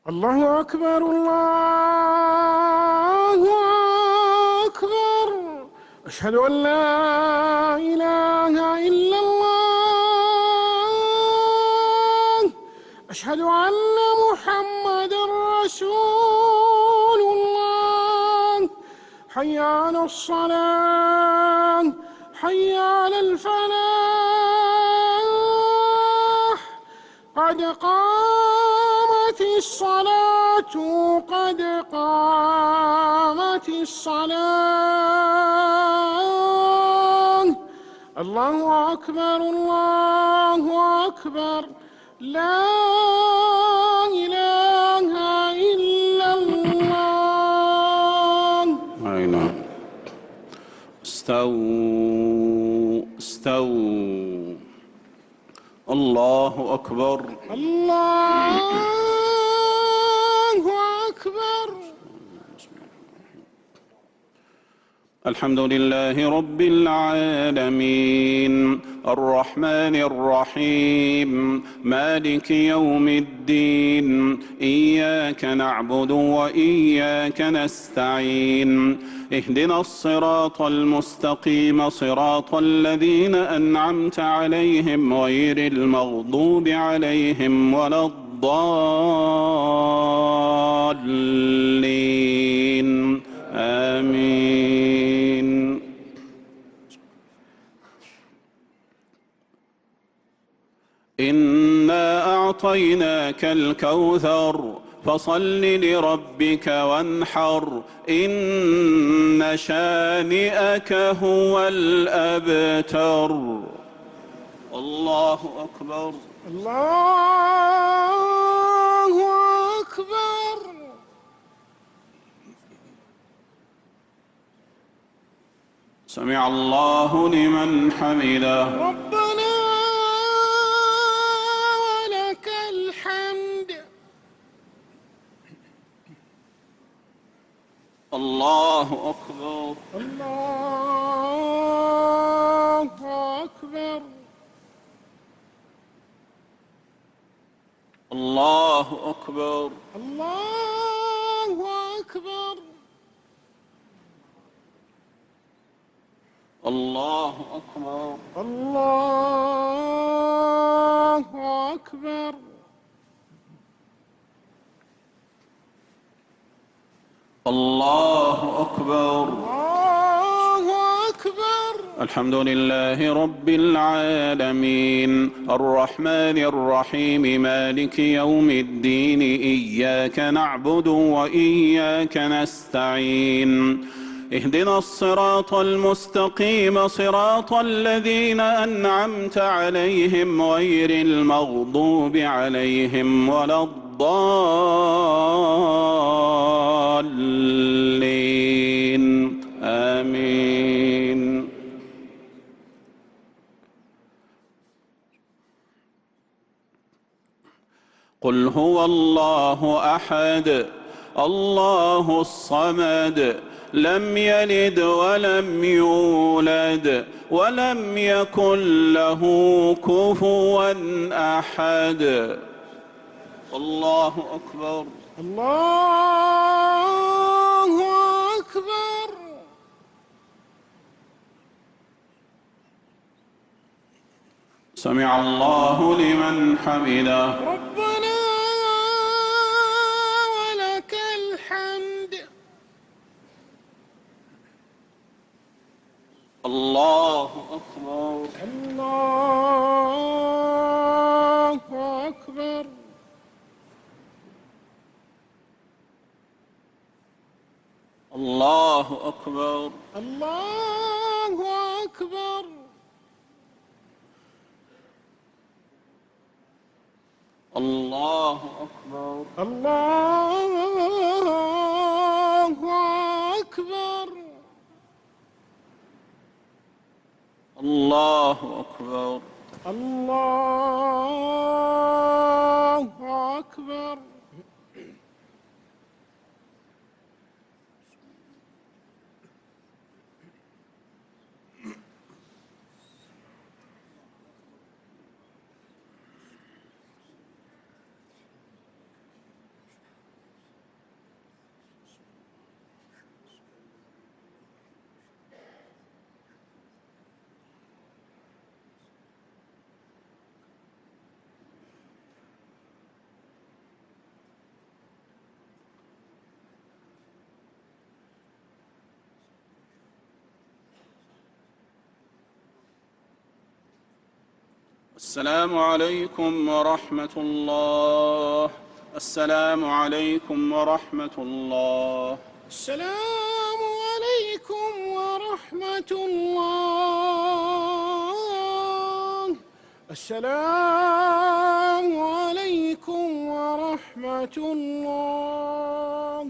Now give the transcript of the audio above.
الله أكبر الله أكبر. أشهد أن لا إله إلا الله. أشهد أن محمدًا رسول الله. حي على الصلاة، حي على الفلاح. قد قامت الصلاة، قد قامت الصلاة. الله أكبر الله أكبر. لا إله إلا الله. أين استووا استووا. الله أكبر الله أكبر. الحمد لله رب العالمين الرحمن الرحيم مالك يوم الدين. إياك نعبد وإياك نستعين. اهدنا الصراط المستقيم صراط الذين أنعمت عليهم غير المغضوب عليهم ولا الضالين. آمين. إنا أعطيناك الكوثر فصل لربك وانحر إن شانئك هو الأبتر. الله أكبر الله أكبر. سمع الله لمن حمده. ربنا ولك الحمد. الله أكبر الله أكبر. الله أكبر الله أكبر. الله أكبر الله أكبر. الله أكبر. الله أكبر. الحمد لله رب العالمين الرحمن الرحيم مالك يوم الدين. إياك نعبد وإياك نستعين. اهدنا الصراط المستقيم صراط الذين أنعمت عليهم غير المغضوب عليهم ولا الضالين. آمين. قل هو الله أحد الله الصمد لم يلد ولم يولد ولم يكن له كفوا أحد. الله أكبر الله أكبر. سمع الله لمن حمده. ربنا ولك الحمد. الله أكبر الله أكبر. الله أكبر الله أكبر. الله أكبر الله أكبر. الله أكبر الله أكبر. السلام عليكم ورحمة الله. السلام عليكم ورحمة الله. السلام عليكم ورحمة الله. السلام عليكم ورحمة الله.